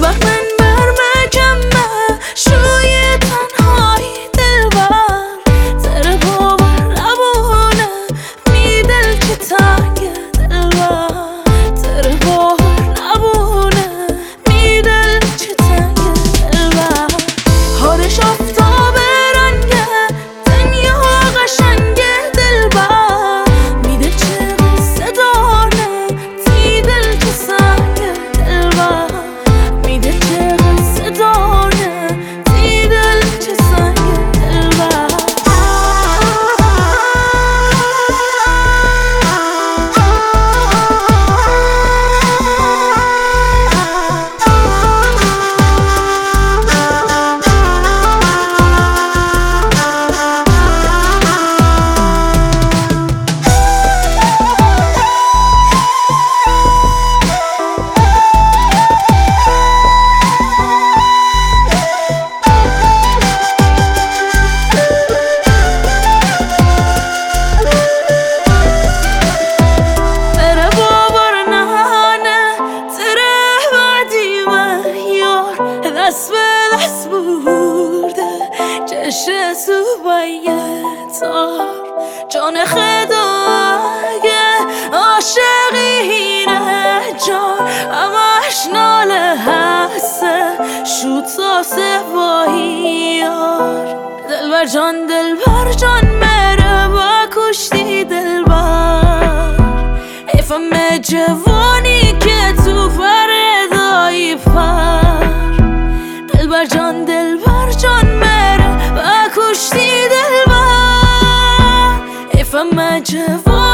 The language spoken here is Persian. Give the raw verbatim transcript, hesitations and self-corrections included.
دلبر من برمکمه شوی تنهایی دلبر تره باور نبونه می دل که تنگه دلبر تره باور نبونه می دل که تنگه دلبر حالش آفتاب رنگه دنیا قشنگه دلبر میده چه قصه داره تی دل که سنگه دلبر میده چه قصه داره تی دل که سنگه دلبر دست به دست برده چشم سوبایه تار جان خداگه عاشقینه جان همش ناله هسته شود ساسه وایی یار دلبر جان دلبر جان مره با کشتی دلبر افم جوانی که تو فردایی پر دلبر جان دلبر جان مره و کشتی دلبر افم جوان